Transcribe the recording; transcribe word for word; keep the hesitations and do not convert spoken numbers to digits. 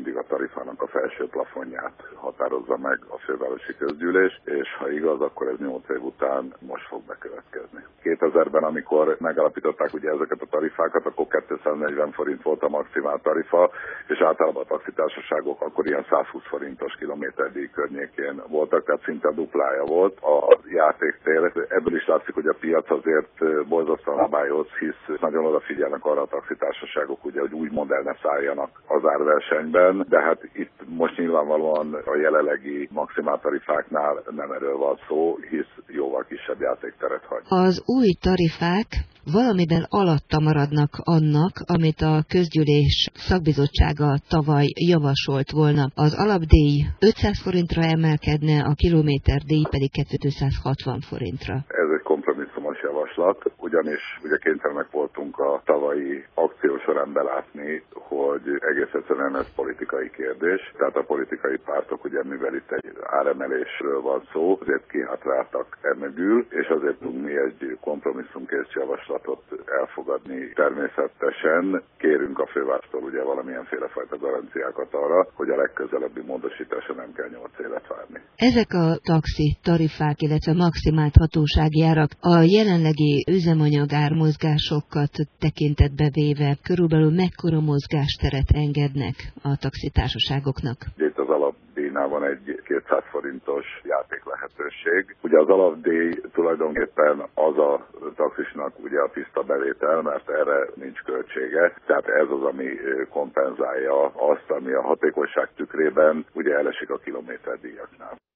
mindig a tarifának a felső plafonját határozza meg a fővárosi közgyűlés, és ha igaz, akkor ez nyolc év után most fog bekövetkezni. kétezerben, amikor megállapították ugye ezeket a tarifákat, akkor kétszáznegyven forint volt a maximált tarifa, és általában a taxitársaságok akkor ilyen százhúsz forintos kilométerdíj környékén voltak, tehát szinte duplája volt a játéktér. Ebből is látszik, hogy a piac azért borzasztóan szabályoz, hisz nagyon odafigyelnek arra a taxitársaságok, ugye, hogy új modell ne szálljanak az árversenyben, de hát itt most nyilvánvalóan a jelenlegi maximál tarifáknál nem erről van szó, hisz jóval kisebb játékteret hagy. Az új tarifák valamiben alatta maradnak annak, amit a közgyűlés szakbizottsága tavaly javasolt volna. Az alapdíj ötszáz forintra emelkedne, a kilométerdíj pedig kétszáz-hatvan forintra. Ez egy kompromisszumos javaslat, ugyanis ugye kénytelenek voltunk a tavalyi akció során belátni, hogy egész egyszerűen ez politikai kérdés. Tehát a politikai pártok, ugye mivel itt egy áremelésről van szó, azért kihátráltak emögül, és azért tudunk mi egy kompromisszumkész javaslatot elfogadni. Természetesen kérünk a fővárostól ugye valamilyenféle fajta garanciákat arra, hogy a legközelebbi módosításra nem kell nyolc évet várni. Ezek a taxi tarifák, illetve maximált hatósági árak a jelenlegi üzemanyagár mozgásokat tekintetbe véve körülbelül mekkora mozgásteret engednek a taxitársaságoknak? Itt az alapdíjnál van egy kétszáz forintos játék lehetőség. Ugye az alapdíj tulajdonképpen az a taxisnak ugye a tiszta bevétel, mert erre nincs költsége. Tehát ez az, ami kompenzálja azt, ami a hatékonyság tükrében ugye elesik a kilométerdíjaknál.